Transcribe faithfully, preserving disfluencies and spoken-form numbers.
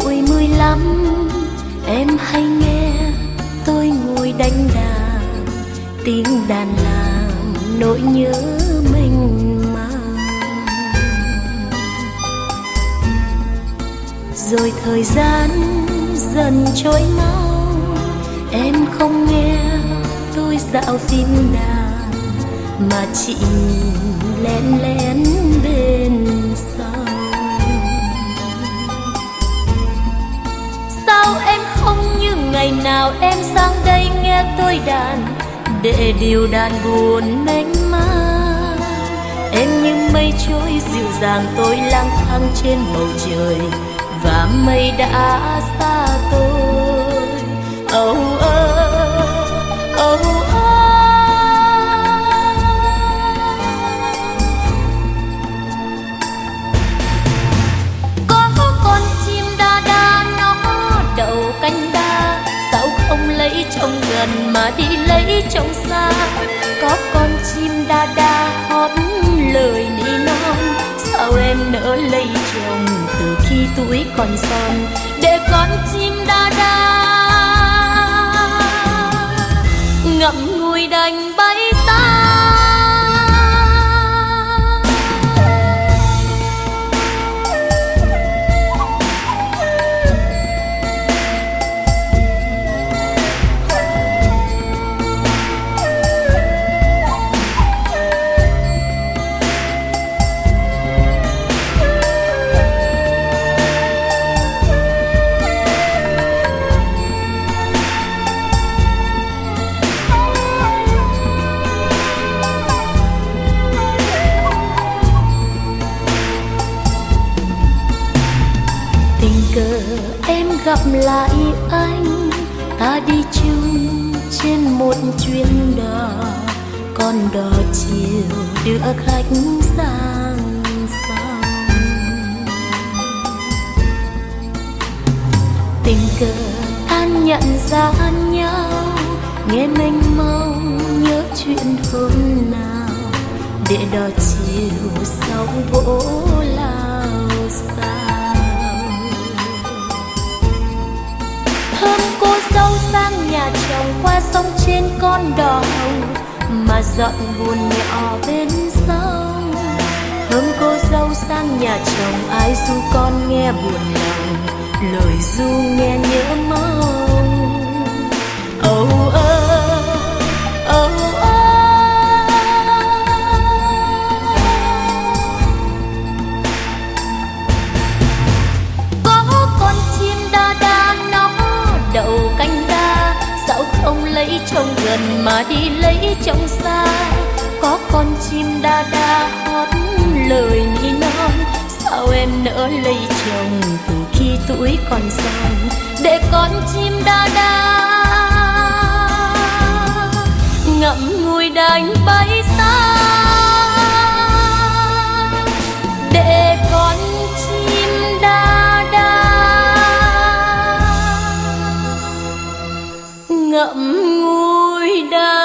tuổi mười lăm em hay nghe tôi ngồi đánh đàn, tiếng đàn làm nỗi nhớ mình mang. Rồi thời gian dần trôi mau, em không nghe tôi dạo phim đàn mà chị nhìn lén lén bên sau. Sao em không như ngày nào em sang đây nghe tôi đàn, để điều đàn buồn mênh mang. Em như mây trôi dịu dàng tôi lang thang trên bầu trời, và mây đã xa tôi. Oh, oh, oh, oh. Có con chim đa đa nó đậu cánh đa, sao không lấy chồng gần mà đi lấy chồng xa. Có con chim đa đa hót lời nỉ non, sao em nỡ lấy chồng từ khi tuổi còn son, để con chim đa đa ngậm ngùi đành bay xa. Em gặp lại anh, ta đi chung trên một chuyến đò, con đò chiều đưa khách sang sông. Tình cờ an nhận ra nhau, nghe mênh mông nhớ chuyện hôm nào, để đò chiều sau vỗ lao xa. Hôm cô dâu sang nhà chồng qua sông trên con đò hồng, mà dọn buồn nhỏ bên sông. Hôm cô dâu sang nhà chồng ai ru con nghe buồn lòng, lời ru nghe nhớ mong. Oh, oh, oh, oh. Có con chim đa đa nó đậu cánh đa, sao không lấy chồng gần mà đi lấy chồng xa. Có con chim đa đa hót lời nỉ non, sao em nỡ lấy chồng từ khi tuổi còn son, để con chim đa đa ngậm ngùi đành bay xa. Để con chim đa đa ngậm ngùi đành